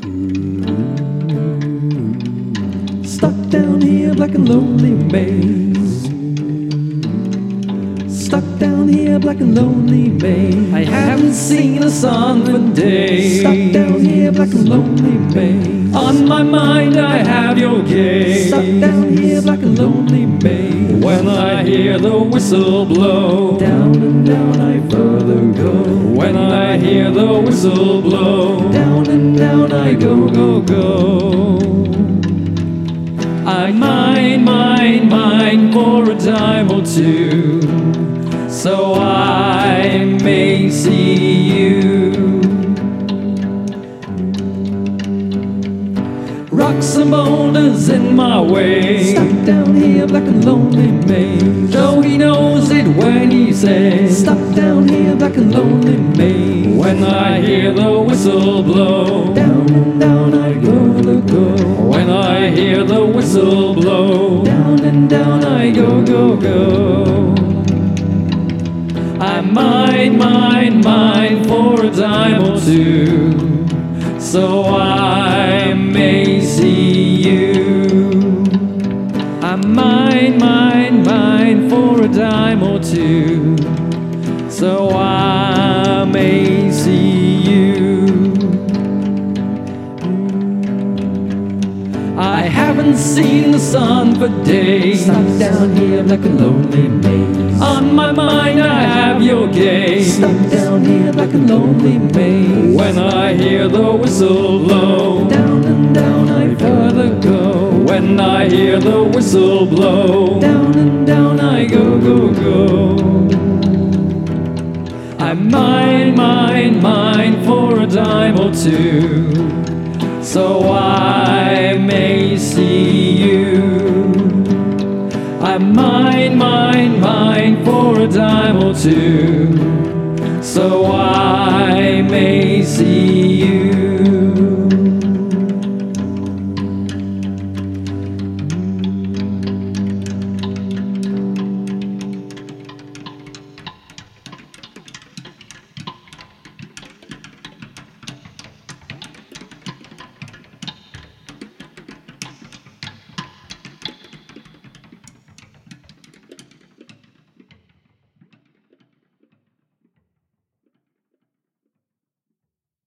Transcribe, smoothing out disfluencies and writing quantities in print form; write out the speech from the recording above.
Stuck down here black and lonely maze. Stuck down here black and lonely maze. I haven't seen the sun for days. Stuck down here black and lonely maze. On my mind I have your gaze. Stuck down here black and lonely maze. When I hear the whistle blow, down and down I further go. When I hear the whistle blow, down and down I go, go, go. I mine for a dime or two, so I may see you. Rocks and boulders in my way. Stuck down here black and lonely maze. Though he knows it when he says, stuck down here black and lonely maze. When I hear the whistle blow, down and down I go, go, go. When I hear the whistle blow, down and down I go, go, go. I mine for a dime or two, so I may see you. I mine for a dime or two, so I may see you. I haven't seen the sun for days. Stuck down here like a lonely maze. On my mind I have your gaze. Stuck down here like a lonely maze. When I hear the whistle blow, down and down I further go. When I hear the whistle blow, down and down I go, go, go. I mine for a dime or two, so I may see you. I mine for a dime or two, so I may see you.